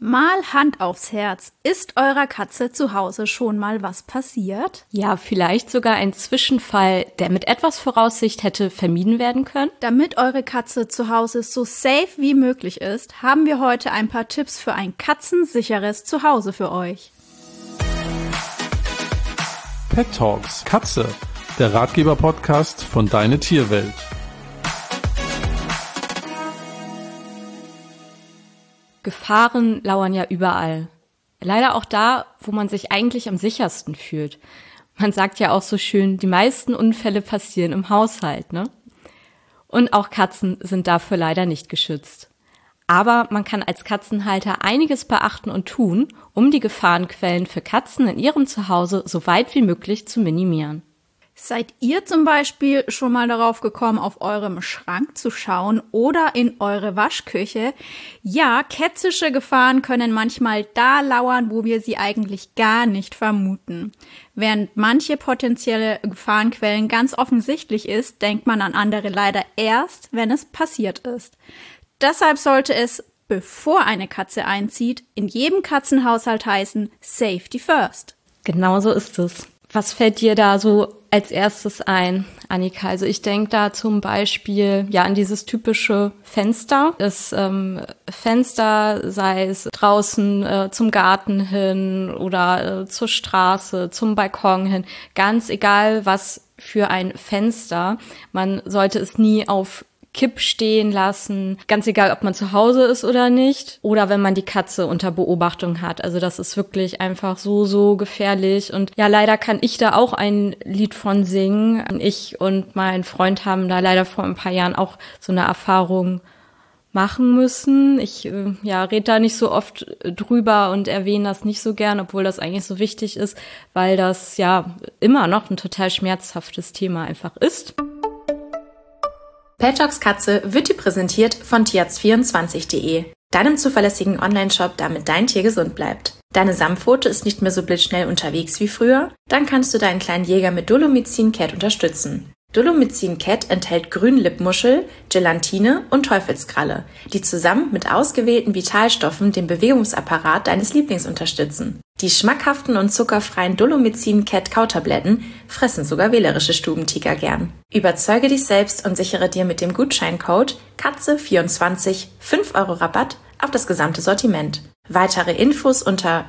Mal Hand aufs Herz. Ist eurer Katze zu Hause schon mal was passiert? Ja, vielleicht sogar ein Zwischenfall, der mit etwas Voraussicht hätte vermieden werden können. Damit eure Katze zu Hause so safe wie möglich ist, haben wir heute ein paar Tipps für ein katzensicheres Zuhause für euch. Pet Talks Katze, der Ratgeber-Podcast von Deine Tierwelt. Gefahren lauern ja überall. Leider auch da, wo man sich eigentlich am sichersten fühlt. Man sagt ja auch so schön, die meisten Unfälle passieren im Haushalt, ne? Und auch Katzen sind dafür leider nicht geschützt. Aber man kann als Katzenhalter einiges beachten und tun, um die Gefahrenquellen für Katzen in ihrem Zuhause so weit wie möglich zu minimieren. Seid ihr zum Beispiel schon mal darauf gekommen, auf eurem Schrank zu schauen oder in eure Waschküche? Ja, kätzische Gefahren können manchmal da lauern, wo wir sie eigentlich gar nicht vermuten. Während manche potenzielle Gefahrenquellen ganz offensichtlich ist, denkt man an andere leider erst, wenn es passiert ist. Deshalb sollte es, bevor eine Katze einzieht, in jedem Katzenhaushalt heißen, Safety First. Genau so ist es. Was fällt dir da so als erstes ein, Annika? Also ich denke da zum Beispiel an dieses typische Fenster. Das Fenster, sei es draußen zum Garten hin oder zur Straße, zum Balkon hin, ganz egal was für ein Fenster. Man sollte es nie auf Kipp stehen lassen, ganz egal, ob man zu Hause ist oder nicht, oder wenn man die Katze unter Beobachtung hat. Also das ist wirklich einfach so gefährlich. Und ja, leider kann ich da auch ein Lied von singen. Ich und mein Freund haben da leider vor ein paar Jahren auch so eine Erfahrung machen müssen. Ich rede da nicht so oft drüber und erwähne das nicht so gern, obwohl das eigentlich so wichtig ist, weil das ja immer noch ein total schmerzhaftes Thema einfach ist. Pet Talks Katze wird dir präsentiert von tierarzt24.de, deinem zuverlässigen Online-Shop, damit dein Tier gesund bleibt. Deine Samtpfote ist nicht mehr so blitzschnell unterwegs wie früher? Dann kannst du deinen kleinen Jäger mit Dolomycin Cat unterstützen. Dolomycin Cat enthält Grünlippmuschel, Gelatine und Teufelskralle, die zusammen mit ausgewählten Vitalstoffen den Bewegungsapparat deines Lieblings unterstützen. Die schmackhaften und zuckerfreien Dolomycin Cat Kautabletten fressen sogar wählerische Stubentiger gern. Überzeuge dich selbst und sichere dir mit dem Gutscheincode KATZE24 5 € Rabatt auf das gesamte Sortiment. Weitere Infos unter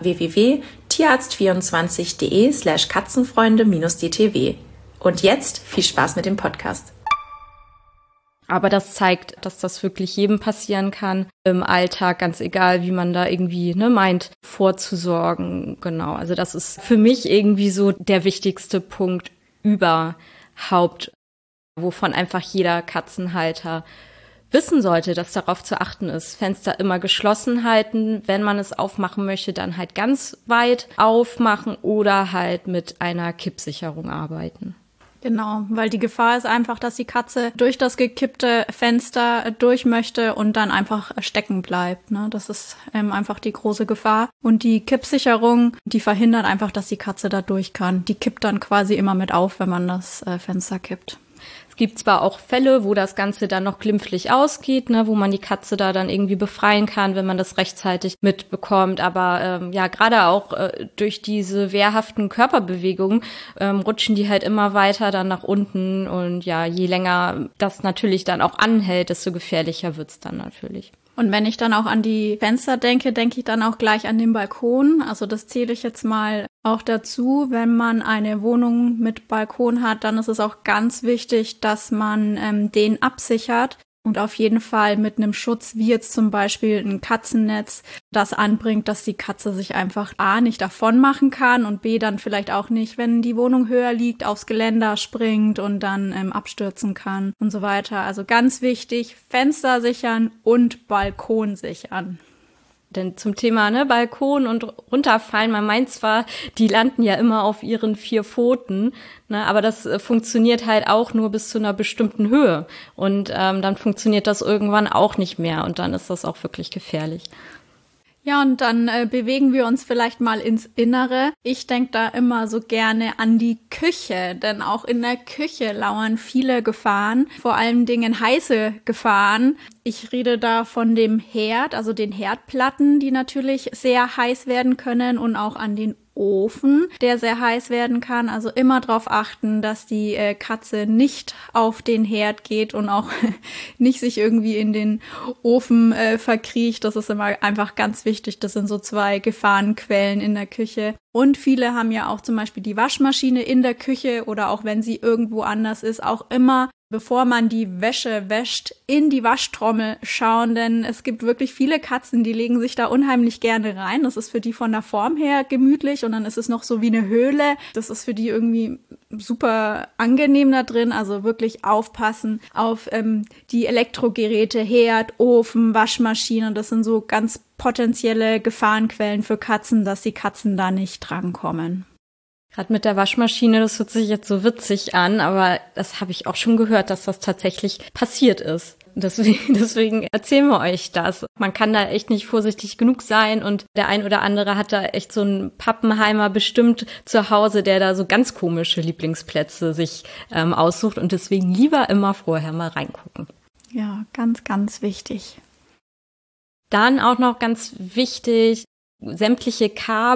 www.tierarzt24.de/katzenfreunde-dtw. Und jetzt viel Spaß mit dem Podcast. Aber das zeigt, dass das wirklich jedem passieren kann im Alltag, ganz egal, wie man da irgendwie meint, vorzusorgen. Genau, also das ist für mich irgendwie so der wichtigste Punkt überhaupt, wovon einfach jeder Katzenhalter wissen sollte, dass darauf zu achten ist. Fenster immer geschlossen halten, wenn man es aufmachen möchte, dann halt ganz weit aufmachen oder halt mit einer Kippsicherung arbeiten. Genau, weil die Gefahr ist einfach, dass die Katze durch das gekippte Fenster durch möchte und dann einfach stecken bleibt, ne? Das ist einfach die große Gefahr. Und die Kippsicherung, die verhindert einfach, dass die Katze da durch kann. Die kippt dann quasi immer mit auf, wenn man das Fenster kippt. Es gibt zwar auch Fälle, wo das Ganze dann noch glimpflich ausgeht, ne, wo man die Katze da dann irgendwie befreien kann, wenn man das rechtzeitig mitbekommt. Aber gerade auch durch diese wehrhaften Körperbewegungen rutschen die halt immer weiter dann nach unten. Und ja, je länger das natürlich dann auch anhält, desto gefährlicher wird's dann natürlich. Und wenn ich dann auch an die Fenster denke, denke ich dann auch gleich an den Balkon. Also das zähle ich jetzt mal auch dazu. Wenn man eine Wohnung mit Balkon hat, dann ist es auch ganz wichtig, dass man den absichert und auf jeden Fall mit einem Schutz, wie jetzt zum Beispiel ein Katzennetz, das anbringt, dass die Katze sich einfach A, nicht davon machen kann und B, dann vielleicht auch nicht, wenn die Wohnung höher liegt, aufs Geländer springt und dann abstürzen kann und so weiter. Also ganz wichtig, Fenster sichern und Balkon sichern. Denn zum Thema Balkon und runterfallen, man meint zwar, die landen ja immer auf ihren 4 Pfoten, aber das funktioniert halt auch nur bis zu einer bestimmten Höhe. Und dann funktioniert das irgendwann auch nicht mehr und dann ist das auch wirklich gefährlich. Ja, und dann bewegen wir uns vielleicht mal ins Innere. Ich denke da immer so gerne an die Küche, denn auch in der Küche lauern viele Gefahren, vor allen Dingen heiße Gefahren. Ich rede da von dem Herd, also den Herdplatten, die natürlich sehr heiß werden können, und auch an den Ofen, der sehr heiß werden kann. Also immer darauf achten, dass die Katze nicht auf den Herd geht und auch nicht sich irgendwie in den Ofen verkriecht. Das ist immer einfach ganz wichtig. Das sind so 2 Gefahrenquellen in der Küche. Und viele haben ja auch zum Beispiel die Waschmaschine in der Küche oder auch wenn sie irgendwo anders ist, auch immer, bevor man die Wäsche wäscht, in die Waschtrommel schauen, denn es gibt wirklich viele Katzen, die legen sich da unheimlich gerne rein. Das ist für die von der Form her gemütlich und dann ist es noch so wie eine Höhle. Das ist für die irgendwie super angenehm da drin, also wirklich aufpassen auf die Elektrogeräte, Herd, Ofen, Waschmaschine. Das sind so ganz potenzielle Gefahrenquellen für Katzen, dass die Katzen da nicht drankommen. Gerade mit der Waschmaschine, das hört sich jetzt so witzig an, aber das habe ich auch schon gehört, dass das tatsächlich passiert ist. Deswegen erzählen wir euch das. Man kann da echt nicht vorsichtig genug sein und der ein oder andere hat da echt so einen Pappenheimer bestimmt zu Hause, der da so ganz komische Lieblingsplätze sich aussucht und deswegen lieber immer vorher mal reingucken. Ja, ganz, ganz wichtig. Dann auch noch ganz wichtig, sämtliche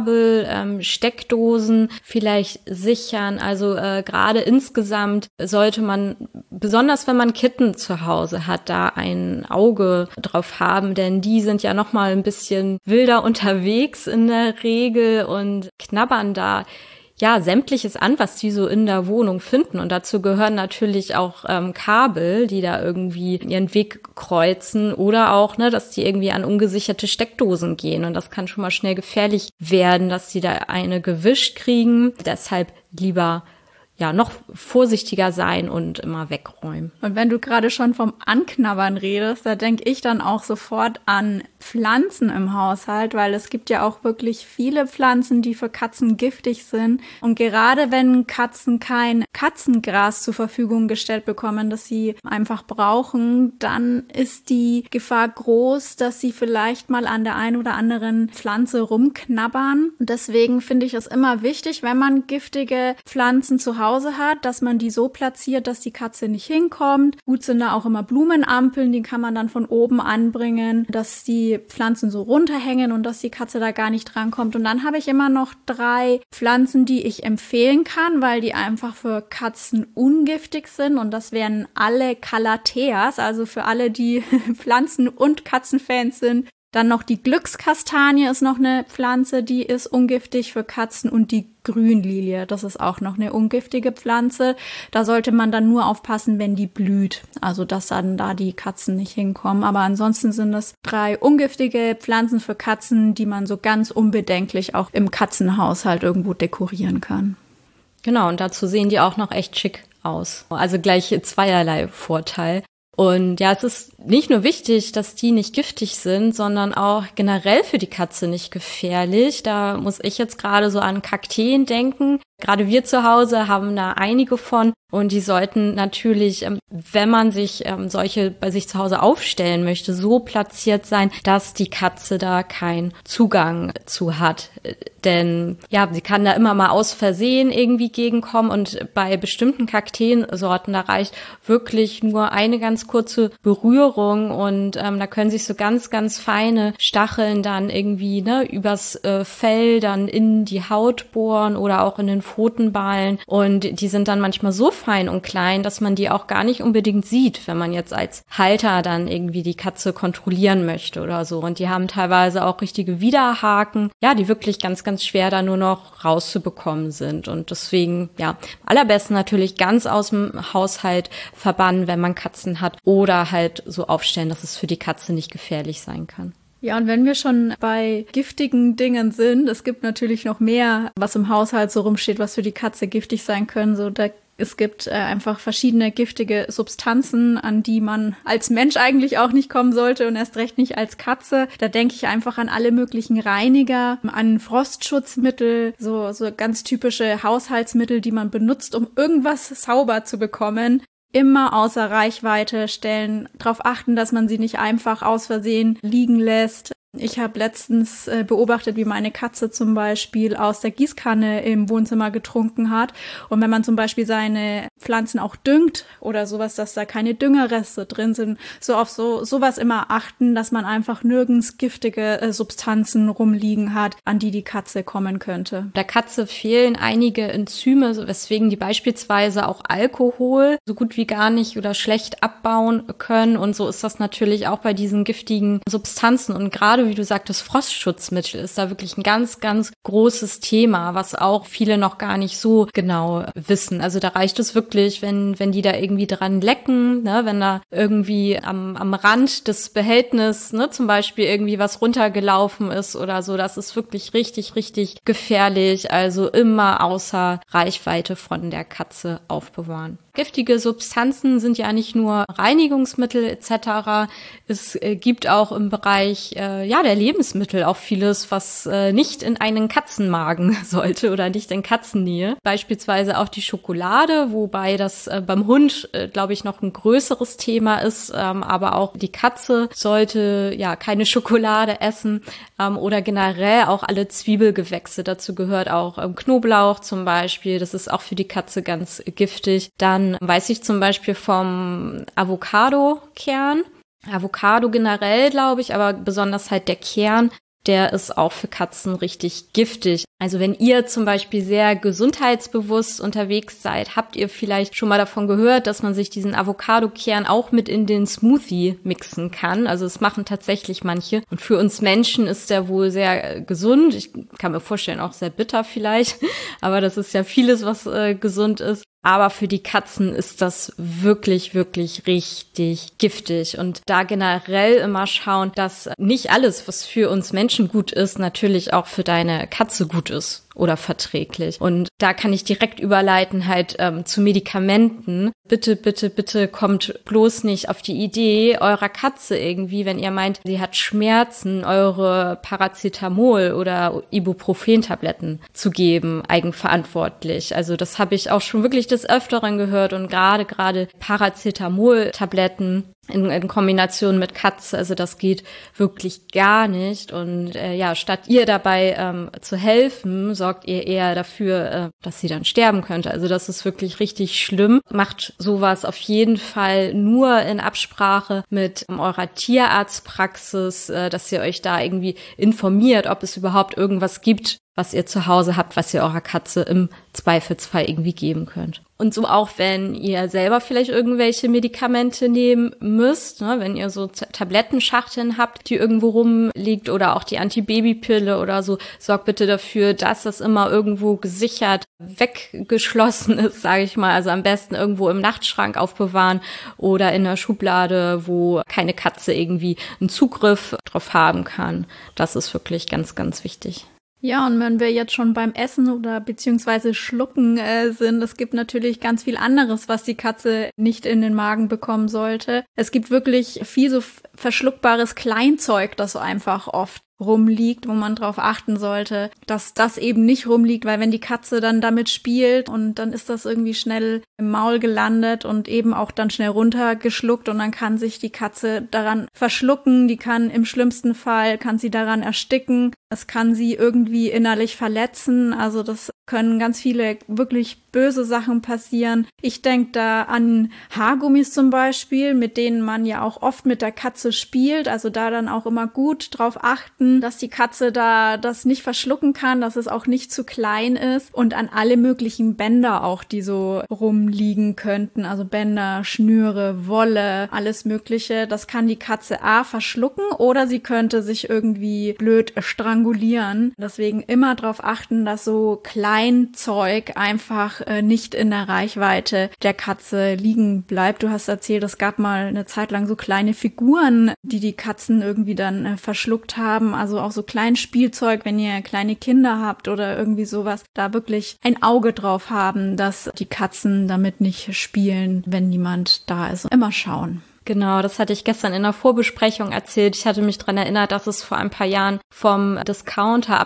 Kabel, Steckdosen vielleicht sichern. Also gerade insgesamt sollte man, besonders wenn man Kitten zu Hause hat, da ein Auge drauf haben, denn die sind ja noch mal ein bisschen wilder unterwegs in der Regel und knabbern da ja sämtliches an, was die so in der Wohnung finden. Und dazu gehören natürlich auch Kabel, die da irgendwie ihren Weg kreuzen oder auch, dass die irgendwie an ungesicherte Steckdosen gehen. Und das kann schon mal schnell gefährlich werden, dass die da eine gewischt kriegen. Deshalb lieber noch vorsichtiger sein und immer wegräumen. Und wenn du gerade schon vom Anknabbern redest, da denke ich dann auch sofort an Pflanzen im Haushalt, weil es gibt ja auch wirklich viele Pflanzen, die für Katzen giftig sind. Und gerade wenn Katzen kein Katzengras zur Verfügung gestellt bekommen, das sie einfach brauchen, dann ist die Gefahr groß, dass sie vielleicht mal an der einen oder anderen Pflanze rumknabbern. Und deswegen finde ich es immer wichtig, wenn man giftige Pflanzen zu Hause hat, dass man die so platziert, dass die Katze nicht hinkommt. Gut sind da auch immer Blumenampeln, die kann man dann von oben anbringen, dass die Pflanzen so runterhängen und dass die Katze da gar nicht drankommt. Und dann habe ich immer noch 3 Pflanzen, die ich empfehlen kann, weil die einfach für Katzen ungiftig sind und das wären alle Calatheas, also für alle, die Pflanzen- und Katzenfans sind. Dann noch die Glückskastanie ist noch eine Pflanze, die ist ungiftig für Katzen und die Grünlilie, das ist auch noch eine ungiftige Pflanze. Da sollte man dann nur aufpassen, wenn die blüht, also dass dann da die Katzen nicht hinkommen. Aber ansonsten sind es 3 ungiftige Pflanzen für Katzen, die man so ganz unbedenklich auch im Katzenhaushalt irgendwo dekorieren kann. Genau, und dazu sehen die auch noch echt schick aus. Also gleich zweierlei Vorteil. Und ja, es ist nicht nur wichtig, dass die nicht giftig sind, sondern auch generell für die Katze nicht gefährlich. Da muss ich jetzt gerade so an Kakteen denken. Gerade wir zu Hause haben da einige von und die sollten natürlich, wenn man sich solche bei sich zu Hause aufstellen möchte, so platziert sein, dass die Katze da keinen Zugang zu hat. Denn ja, sie kann da immer mal aus Versehen irgendwie gegenkommen und bei bestimmten Kakteensorten, da reicht wirklich nur eine ganz kurze Berührung und da können sich so ganz, ganz feine Stacheln dann irgendwie übers Fell dann in die Haut bohren oder auch in den Pfotenballen und die sind dann manchmal so fein und klein, dass man die auch gar nicht unbedingt sieht, wenn man jetzt als Halter dann irgendwie die Katze kontrollieren möchte oder so. Und die haben teilweise auch richtige Widerhaken, ja, die wirklich ganz, ganz schwer da nur noch rauszubekommen sind. Und deswegen, ja, allerbesten natürlich ganz aus dem Haushalt verbannen, wenn man Katzen hat oder halt so aufstellen, dass es für die Katze nicht gefährlich sein kann. Ja, und wenn wir schon bei giftigen Dingen sind, es gibt natürlich noch mehr, was im Haushalt so rumsteht, was für die Katze giftig sein können. Es gibt einfach verschiedene giftige Substanzen, an die man als Mensch eigentlich auch nicht kommen sollte und erst recht nicht als Katze. Da denke ich einfach an alle möglichen Reiniger, an Frostschutzmittel, so ganz typische Haushaltsmittel, die man benutzt, um irgendwas sauber zu bekommen. Immer außer Reichweite stellen, darauf achten, dass man sie nicht einfach aus Versehen liegen lässt. Ich habe letztens beobachtet, wie meine Katze zum Beispiel aus der Gießkanne im Wohnzimmer getrunken hat. Und wenn man zum Beispiel seine Pflanzen auch düngt oder sowas, dass da keine Düngerreste drin sind, so auf sowas immer achten, dass man einfach nirgends giftige Substanzen rumliegen hat, an die Katze kommen könnte. Der Katze fehlen einige Enzyme, weswegen die beispielsweise auch Alkohol so gut wie gar nicht oder schlecht abbauen können. Und so ist das natürlich auch bei diesen giftigen Substanzen. Und gerade, wie du sagtest, Frostschutzmittel ist da wirklich ein ganz, ganz großes Thema, was auch viele noch gar nicht so genau wissen. Also da reicht es wirklich, wenn die da irgendwie dran lecken, ne, wenn da irgendwie am Rand des Behältnisses, ne, zum Beispiel irgendwie was runtergelaufen ist oder so. Das ist wirklich richtig, richtig gefährlich. Also immer außer Reichweite von der Katze aufbewahren. Giftige Substanzen sind ja nicht nur Reinigungsmittel etc. Es gibt auch im Bereich der Lebensmittel auch vieles, was nicht in einen Katzenmagen sollte oder nicht in Katzennähe. Beispielsweise auch die Schokolade, wobei das beim Hund, glaube ich, noch ein größeres Thema ist. Aber auch die Katze sollte ja keine Schokolade essen oder generell auch alle Zwiebelgewächse. Dazu gehört auch Knoblauch zum Beispiel. Das ist auch für die Katze ganz giftig. Dann weiß ich zum Beispiel vom Avocado-Kern. Avocado generell, glaube ich, aber besonders halt der Kern, der ist auch für Katzen richtig giftig. Also wenn ihr zum Beispiel sehr gesundheitsbewusst unterwegs seid, habt ihr vielleicht schon mal davon gehört, dass man sich diesen Avocado-Kern auch mit in den Smoothie mixen kann. Also es machen tatsächlich manche. Und für uns Menschen ist der wohl sehr gesund. Ich kann mir vorstellen, auch sehr bitter vielleicht. Aber das ist ja vieles, was gesund ist. Aber für die Katzen ist das wirklich, wirklich richtig giftig. Und da generell immer schauen, dass nicht alles, was für uns Menschen gut ist, natürlich auch für deine Katze gut ist oder verträglich. Und da kann ich direkt überleiten halt zu Medikamenten. Bitte, bitte, bitte kommt bloß nicht auf die Idee, eurer Katze irgendwie, wenn ihr meint, sie hat Schmerzen, eure Paracetamol oder Ibuprofen-Tabletten zu geben, eigenverantwortlich. Also das habe ich auch schon wirklich des Öfteren gehört und gerade Paracetamol-Tabletten in Kombination mit Katze, also das geht wirklich gar nicht. Und statt ihr dabei zu helfen, sorgt ihr eher dafür, dass sie dann sterben könnte. Also das ist wirklich richtig schlimm. Macht sowas auf jeden Fall nur in Absprache mit eurer Tierarztpraxis, dass ihr euch da irgendwie informiert, ob es überhaupt irgendwas gibt, was ihr zu Hause habt, was ihr eurer Katze im Zweifelsfall irgendwie geben könnt. Und so auch, wenn ihr selber vielleicht irgendwelche Medikamente nehmen müsst, ne, wenn ihr so Tablettenschachteln habt, die irgendwo rumliegt oder auch die Antibabypille oder so, sorgt bitte dafür, dass das immer irgendwo gesichert weggeschlossen ist, sage ich mal. Also am besten irgendwo im Nachtschrank aufbewahren oder in der Schublade, wo keine Katze irgendwie einen Zugriff drauf haben kann. Das ist wirklich ganz, ganz wichtig. Ja, und wenn wir jetzt schon beim Essen oder beziehungsweise Schlucken sind, es gibt natürlich ganz viel anderes, was die Katze nicht in den Magen bekommen sollte. Es gibt wirklich viel so verschluckbares Kleinzeug, das so einfach oft rumliegt, wo man drauf achten sollte, dass das eben nicht rumliegt, weil wenn die Katze dann damit spielt und dann ist das irgendwie schnell im Maul gelandet und eben auch dann schnell runtergeschluckt und dann kann sich die Katze daran verschlucken, die kann im schlimmsten Fall, kann sie daran ersticken, es kann sie irgendwie innerlich verletzen, also das können ganz viele wirklich böse Sachen passieren. Ich denke da an Haargummis zum Beispiel, mit denen man ja auch oft mit der Katze spielt, also da dann auch immer gut drauf achten, dass die Katze da das nicht verschlucken kann, dass es auch nicht zu klein ist und an alle möglichen Bänder auch, die so rumliegen könnten, also Bänder, Schnüre, Wolle, alles Mögliche, das kann die Katze verschlucken oder sie könnte sich irgendwie blöd strangulieren. Deswegen immer drauf achten, dass so Kleinzeug einfach nicht in der Reichweite der Katze liegen bleibt. Du hast erzählt, es gab mal eine Zeit lang so kleine Figuren, die Katzen irgendwie dann verschluckt haben. Also auch so Kleinspielzeug, wenn ihr kleine Kinder habt oder irgendwie sowas, da wirklich ein Auge drauf haben, dass die Katzen damit nicht spielen, wenn niemand da ist. Immer schauen. Genau, das hatte ich gestern in der Vorbesprechung erzählt. Ich hatte mich daran erinnert, dass es vor ein paar Jahren vom Discounter ab einem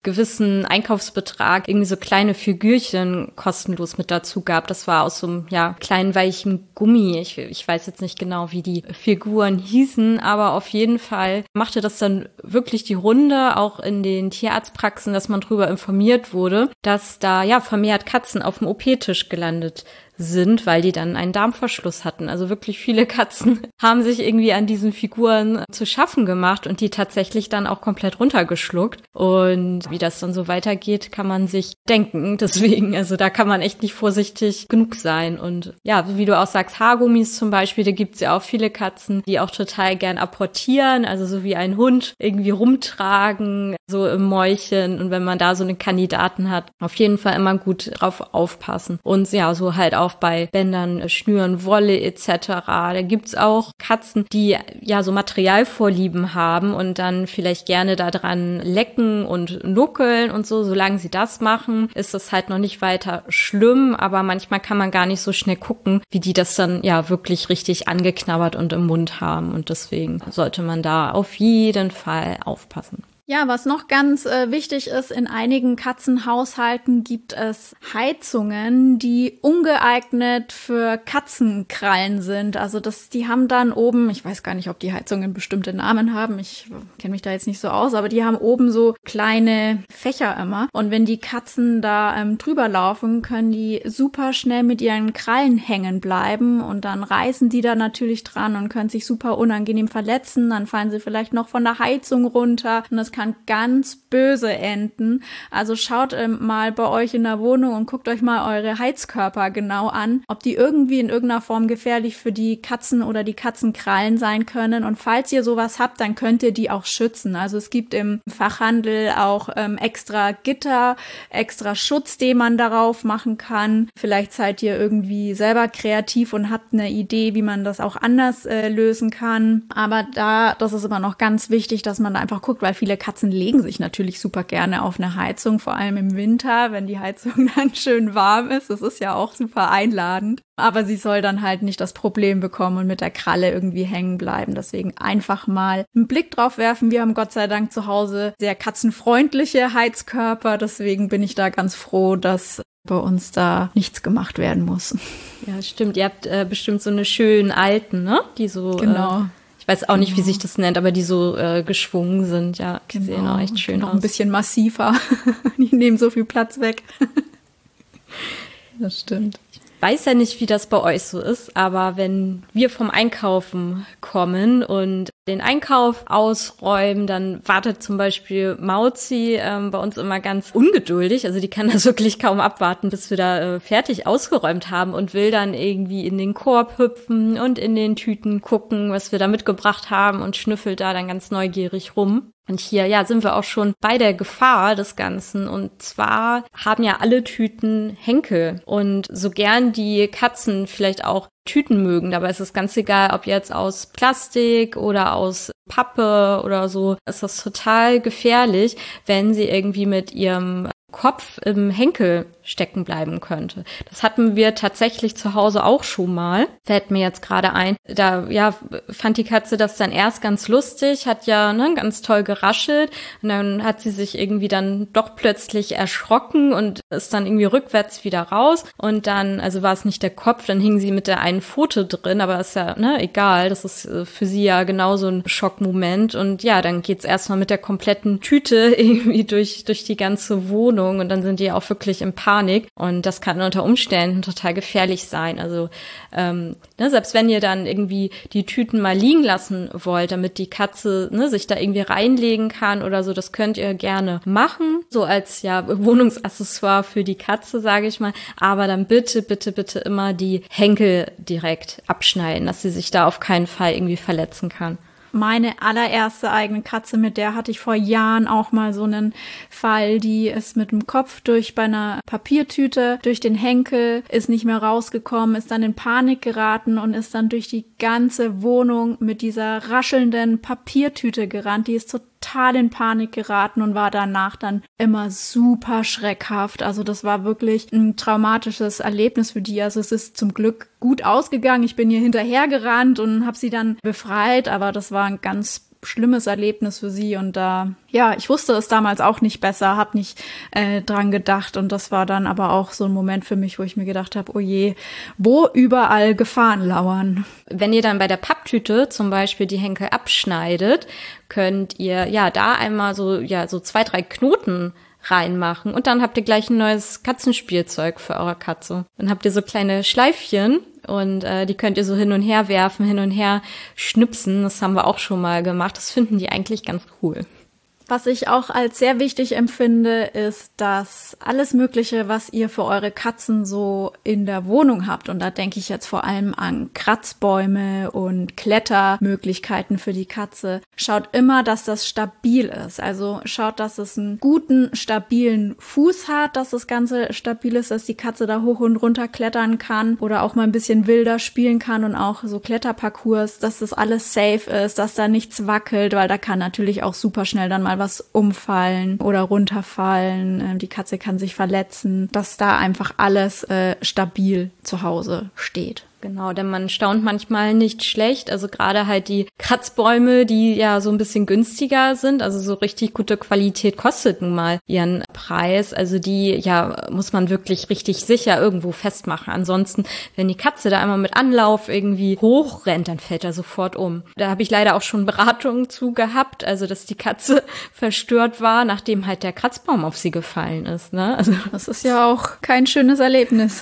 gewissen Einkaufsbetrag irgendwie so kleine Figürchen kostenlos mit dazu gab. Das war aus so einem, kleinen weichen Gummi. Ich weiß jetzt nicht genau, wie die Figuren hießen, aber auf jeden Fall machte das dann wirklich die Runde, auch in den Tierarztpraxen, dass man darüber informiert wurde, dass da vermehrt Katzen auf dem OP-Tisch gelandet sind, weil die dann einen Darmverschluss hatten. Also wirklich viele Katzen haben sich irgendwie an diesen Figuren zu schaffen gemacht und die tatsächlich dann auch komplett runtergeschluckt. Und wie das dann so weitergeht, kann man sich denken. Deswegen, also da kann man echt nicht vorsichtig genug sein. Und wie du auch sagst, Haargummis zum Beispiel, da gibt's ja auch viele Katzen, die auch total gern apportieren, also so wie ein Hund irgendwie rumtragen, so im Mäulchen. Und wenn man da so einen Kandidaten hat, auf jeden Fall immer gut drauf aufpassen. Und so halt auch bei Bändern, Schnüren, Wolle etc. Da gibt's auch Katzen, die so Materialvorlieben haben und dann vielleicht gerne da dran lecken und nuckeln und so. Solange sie das machen, ist das halt noch nicht weiter schlimm, aber manchmal kann man gar nicht so schnell gucken, wie die das dann wirklich richtig angeknabbert und im Mund haben. Und deswegen sollte man da auf jeden Fall aufpassen. Ja, was noch ganz wichtig ist, in einigen Katzenhaushalten gibt es Heizungen, die ungeeignet für Katzenkrallen sind. Also die haben dann oben, ich weiß gar nicht, ob die Heizungen bestimmte Namen haben, ich kenne mich da jetzt nicht so aus, aber die haben oben so kleine Fächer immer. Und wenn die Katzen da drüber laufen, können die super schnell mit ihren Krallen hängen bleiben und dann reißen die da natürlich dran und können sich super unangenehm verletzen. Dann fallen sie vielleicht noch von der Heizung runter und das kann ganz böse enden. Also schaut mal bei euch in der Wohnung und guckt euch mal eure Heizkörper genau an, ob die irgendwie in irgendeiner Form gefährlich für die Katzen oder die Katzenkrallen sein können. Und falls ihr sowas habt, dann könnt ihr die auch schützen. Also es gibt im Fachhandel auch extra Gitter, extra Schutz, den man darauf machen kann. Vielleicht seid ihr irgendwie selber kreativ und habt eine Idee, wie man das auch anders lösen kann. Aber das ist immer noch ganz wichtig, dass man da einfach guckt, weil viele Katzen legen sich natürlich super gerne auf eine Heizung, vor allem im Winter, wenn die Heizung dann schön warm ist. Das ist ja auch super einladend. Aber sie soll dann halt nicht das Problem bekommen und mit der Kralle irgendwie hängen bleiben. Deswegen einfach mal einen Blick drauf werfen. Wir haben Gott sei Dank zu Hause sehr katzenfreundliche Heizkörper. Deswegen bin ich da ganz froh, dass bei uns da nichts gemacht werden muss. Ja, stimmt. Ihr habt bestimmt so eine schönen alten, ne? Die so... Genau. Ich weiß auch nicht, wie sich das nennt, aber die so geschwungen sind. Ja, die sehen auch echt schön aus. Ein bisschen massiver. Die nehmen so viel Platz weg. Das stimmt. Ich weiß ja nicht, wie das bei euch so ist, aber wenn wir vom Einkaufen kommen und den Einkauf ausräumen, dann wartet zum Beispiel Mauzi bei uns immer ganz ungeduldig. Also die kann das wirklich kaum abwarten, bis wir da fertig ausgeräumt haben und will dann irgendwie in den Korb hüpfen und in den Tüten gucken, was wir da mitgebracht haben und schnüffelt da dann ganz neugierig rum. Und hier, sind wir auch schon bei der Gefahr des Ganzen. Und zwar haben ja alle Tüten Henkel. Und so gern die Katzen vielleicht auch Tüten mögen, dabei ist es ganz egal, ob jetzt aus Plastik oder aus Pappe oder so, ist das total gefährlich, wenn sie irgendwie mit ihrem Kopf im Henkel stecken bleiben könnte. Das hatten wir tatsächlich zu Hause auch schon mal. Fällt mir jetzt gerade ein. Da fand die Katze das dann erst ganz lustig, hat ganz toll geraschelt und dann hat sie sich irgendwie dann doch plötzlich erschrocken und ist dann irgendwie rückwärts wieder raus und dann, also war es nicht der Kopf, dann hing sie mit der einen Pfote drin, aber ist ja egal, das ist für sie ja genauso ein Schockmoment und dann geht's erstmal mit der kompletten Tüte irgendwie durch die ganze Wohnung und dann sind die auch wirklich in Panik und das kann unter Umständen total gefährlich sein. Also selbst wenn ihr dann irgendwie die Tüten mal liegen lassen wollt, damit die Katze sich da irgendwie reinlegen kann oder so, das könnt ihr gerne machen, so als Wohnungsaccessoire für die Katze, sage ich mal. Aber dann bitte, bitte, bitte immer die Henkel direkt abschneiden, dass sie sich da auf keinen Fall irgendwie verletzen kann. Meine allererste eigene Katze, mit der hatte ich vor Jahren auch mal so einen Fall, die ist mit dem Kopf bei einer Papiertüte durch den Henkel, ist nicht mehr rausgekommen, ist dann in Panik geraten und ist dann durch die ganze Wohnung mit dieser raschelnden Papiertüte gerannt. Die ist total in Panik geraten und war danach dann immer super schreckhaft. Also das war wirklich ein traumatisches Erlebnis für die. Also es ist zum Glück gut ausgegangen. Ich bin ihr hinterhergerannt und habe sie dann befreit, aber das war ein ganz schlimmes Erlebnis für sie und ich wusste es damals auch nicht besser, habe nicht dran gedacht und das war dann aber auch so ein Moment für mich, wo ich mir gedacht habe, oh je, wo überall Gefahren lauern. Wenn ihr dann bei der Papptüte zum Beispiel die Henkel abschneidet, könnt ihr da einmal so 2-3 Knoten reinmachen und dann habt ihr gleich ein neues Katzenspielzeug für eure Katze. Dann habt ihr so kleine Schleifchen und die könnt ihr so hin und her werfen, hin und her schnipsen. Das haben wir auch schon mal gemacht. Das finden die eigentlich ganz cool. Was ich auch als sehr wichtig empfinde, ist, dass alles Mögliche, was ihr für eure Katzen so in der Wohnung habt, und da denke ich jetzt vor allem an Kratzbäume und Klettermöglichkeiten für die Katze, schaut immer, dass das stabil ist. Also schaut, dass es einen guten, stabilen Fuß hat, dass das Ganze stabil ist, dass die Katze da hoch und runter klettern kann oder auch mal ein bisschen wilder spielen kann und auch so Kletterparcours, dass das alles safe ist, dass da nichts wackelt, weil da kann natürlich auch super schnell dann mal was umfallen oder runterfallen. Die Katze kann sich verletzen, dass da einfach alles stabil zu Hause steht. Genau, denn man staunt manchmal nicht schlecht, also gerade halt die Kratzbäume, die ja so ein bisschen günstiger sind, also so richtig gute Qualität kostet nun mal ihren Preis, also die muss man wirklich richtig sicher irgendwo festmachen. Ansonsten, wenn die Katze da einmal mit Anlauf irgendwie hochrennt, dann fällt er sofort um. Da habe ich leider auch schon Beratungen zu gehabt, also dass die Katze verstört war, nachdem halt der Kratzbaum auf sie gefallen ist, ne? Also das ist ja auch kein schönes Erlebnis.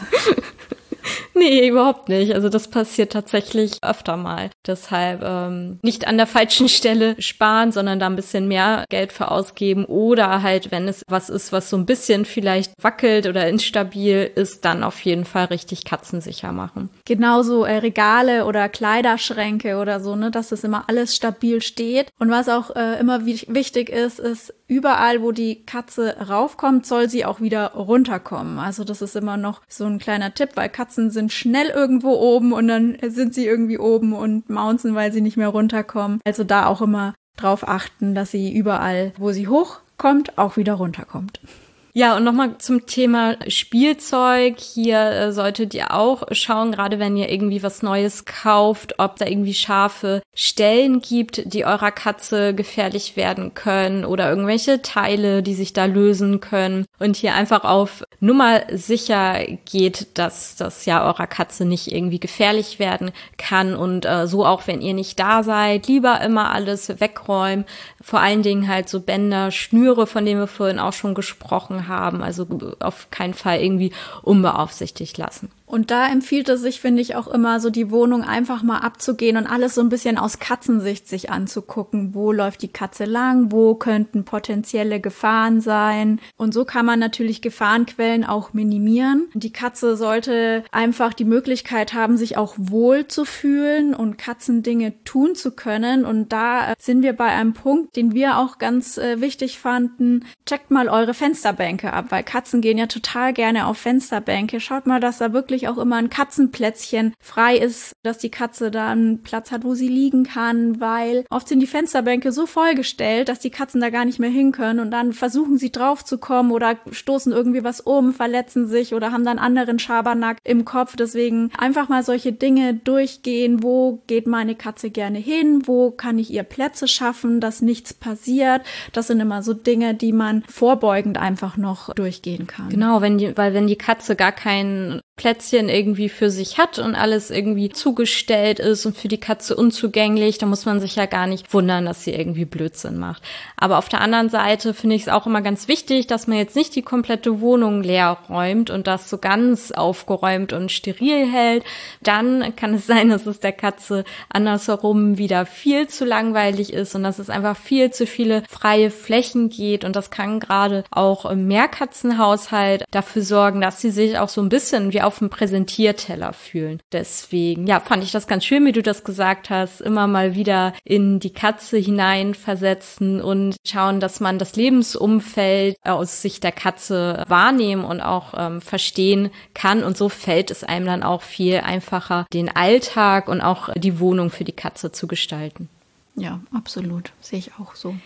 Nee, überhaupt nicht. Also das passiert tatsächlich öfter mal. Deshalb nicht an der falschen Stelle sparen, sondern da ein bisschen mehr Geld für ausgeben. Oder halt, wenn es was ist, was so ein bisschen vielleicht wackelt oder instabil ist, dann auf jeden Fall richtig katzensicher machen. Genauso Regale oder Kleiderschränke oder so, ne, dass das immer alles stabil steht. Und was auch immer wichtig ist, überall, wo die Katze raufkommt, soll sie auch wieder runterkommen. Also das ist immer noch so ein kleiner Tipp, weil Katzen sind schnell irgendwo oben und dann sind sie irgendwie oben und maunzen, weil sie nicht mehr runterkommen. Also da auch immer drauf achten, dass sie überall, wo sie hochkommt, auch wieder runterkommt. Ja, und nochmal zum Thema Spielzeug. Hier solltet ihr auch schauen, gerade wenn ihr irgendwie was Neues kauft, ob da irgendwie scharfe Stellen gibt, die eurer Katze gefährlich werden können oder irgendwelche Teile, die sich da lösen können. Und hier einfach auf Nummer sicher geht, dass das eurer Katze nicht irgendwie gefährlich werden kann. Und so auch, wenn ihr nicht da seid, lieber immer alles wegräumen. Vor allen Dingen halt so Bänder, Schnüre, von denen wir vorhin auch schon gesprochen haben. Also auf keinen Fall irgendwie unbeaufsichtigt lassen. Und da empfiehlt es sich, finde ich, auch immer so die Wohnung einfach mal abzugehen und alles so ein bisschen aus Katzensicht sich anzugucken. Wo läuft die Katze lang? Wo könnten potenzielle Gefahren sein? Und so kann man natürlich Gefahrenquellen auch minimieren. Die Katze sollte einfach die Möglichkeit haben, sich auch wohl zu fühlen und Katzendinge tun zu können. Und da sind wir bei einem Punkt, den wir auch ganz wichtig fanden. Checkt mal eure Fensterbänke ab, weil Katzen gehen ja total gerne auf Fensterbänke. Schaut mal, dass da wirklich auch immer ein Katzenplätzchen frei ist, dass die Katze da einen Platz hat, wo sie liegen kann, weil oft sind die Fensterbänke so vollgestellt, dass die Katzen da gar nicht mehr hin können und dann versuchen sie drauf zu kommen oder stoßen irgendwie was um, verletzen sich oder haben dann anderen Schabernack im Kopf. Deswegen einfach mal solche Dinge durchgehen. Wo geht meine Katze gerne hin? Wo kann ich ihr Plätze schaffen, dass nichts passiert? Das sind immer so Dinge, die man vorbeugend einfach noch durchgehen kann. Genau, wenn die Katze gar kein Plätzchen irgendwie für sich hat und alles irgendwie zugestellt ist und für die Katze unzugänglich, da muss man sich ja gar nicht wundern, dass sie irgendwie Blödsinn macht. Aber auf der anderen Seite finde ich es auch immer ganz wichtig, dass man jetzt nicht die komplette Wohnung leer räumt und das so ganz aufgeräumt und steril hält. Dann kann es sein, dass es der Katze andersherum wieder viel zu langweilig ist und dass es einfach viel zu viele freie Flächen geht und das kann gerade auch im Mehrkatzenhaushalt dafür sorgen, dass sie sich auch so ein bisschen wie auf dem Präsentierteller fühlen. Deswegen, fand ich das ganz schön, wie du das gesagt hast, immer mal wieder in die Katze hineinversetzen und schauen, dass man das Lebensumfeld aus Sicht der Katze wahrnehmen und auch verstehen kann und so fällt es einem dann auch viel einfacher, den Alltag und auch die Wohnung für die Katze zu gestalten. Ja, absolut. Sehe ich auch so.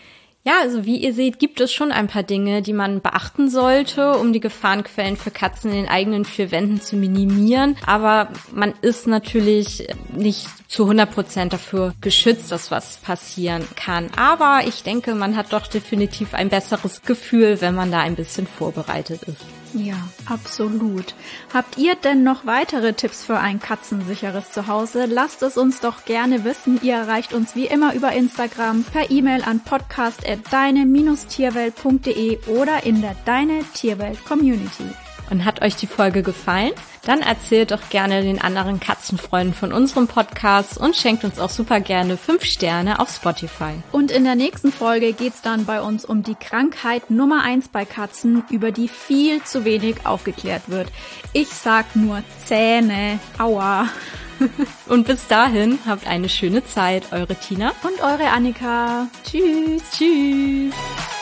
Ja, also wie ihr seht, gibt es schon ein paar Dinge, die man beachten sollte, um die Gefahrenquellen für Katzen in den eigenen 4 Wänden zu minimieren. Aber man ist natürlich nicht zu 100% dafür geschützt, dass was passieren kann. Aber ich denke, man hat doch definitiv ein besseres Gefühl, wenn man da ein bisschen vorbereitet ist. Ja, absolut. Habt ihr denn noch weitere Tipps für ein katzensicheres Zuhause? Lasst es uns doch gerne wissen. Ihr erreicht uns wie immer über Instagram, per E-Mail an podcast@deine-tierwelt.de oder in der Deine Tierwelt Community. Und hat euch die Folge gefallen? Dann erzählt doch gerne den anderen Katzenfreunden von unserem Podcast und schenkt uns auch super gerne 5 Sterne auf Spotify. Und in der nächsten Folge geht's dann bei uns um die Krankheit Nummer 1 bei Katzen, über die viel zu wenig aufgeklärt wird. Ich sag nur Zähne. Aua. Und bis dahin habt eine schöne Zeit. Eure Tina und eure Annika. Tschüss. Tschüss.